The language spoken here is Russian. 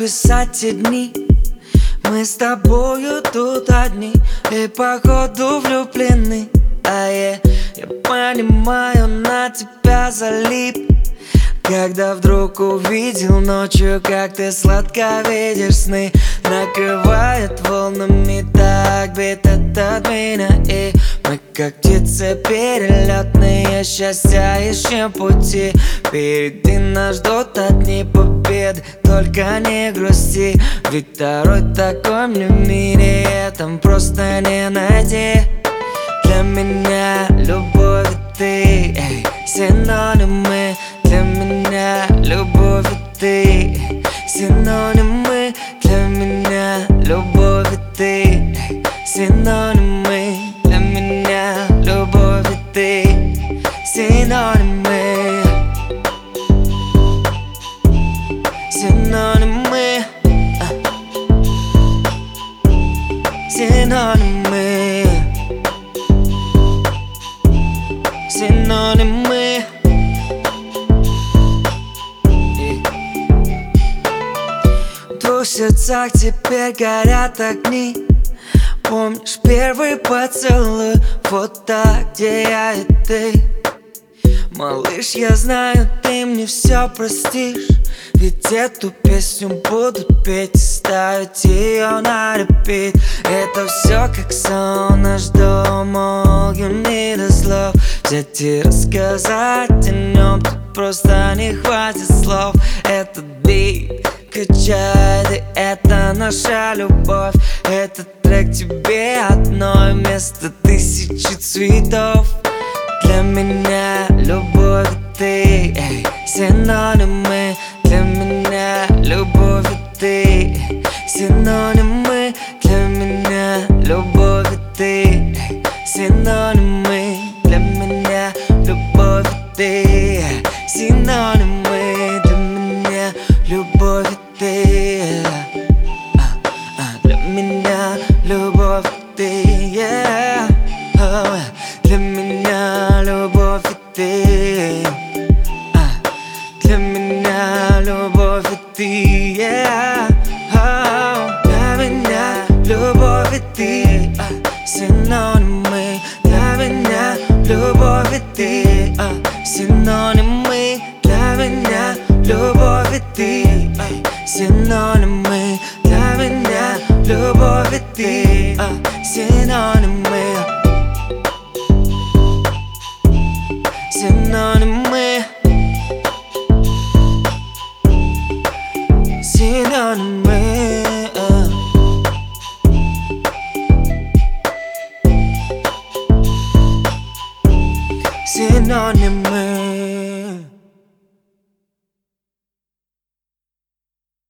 списать те дни. Мы с тобою тут одни и походу влюблены. Я понимаю, на тебя залип, когда вдруг увидел ночью, как ты сладко видишь сны. Накрывает волнами, так бит от меня, и мы как птицы перелетные, счастья ищем пути. Впереди нас ждут одни победы, только не грусти, ведь второй такой мне в мире этом просто не найти. Для меня любовь и ты, синонимы. Для меня любовь и ты, синонимы. Для меня любовь и ты, синонимы. Для меня любовь и ты, синонимы. Синонимы, синонимы, синонимы. В двух сердцах теперь горят огни. Помнишь первый поцелуй, вот так, где я и ты? Малыш, я знаю, ты мне все простишь, ведь эту песню будут петь и ставить ее на репит. Это все как сон, наш дом, all you need is love. Взять и рассказать о нем тут просто не хватит слов. Этот бит качает, и это наша любовь. Этот трек тебе одной вместо тысячи цветов. Для меня любовь и ты, синонимы. Для меня любовь и ты, синонимы. Для меня любовь и ты, синонимы. Для меня любовь и ты, синонимы. Для меня любовь и ты, для меня любовь и ты, yeah. Для меня любовь и ты, для меня любовь и ты, yeah. Для меня любовь и ты, синонимы. Для меня любовь и ты, синонимы. Для меня любовь и ты, синонимы. Для меня любовь и ты, синонимы. Синонимы, синонимы, синонимы.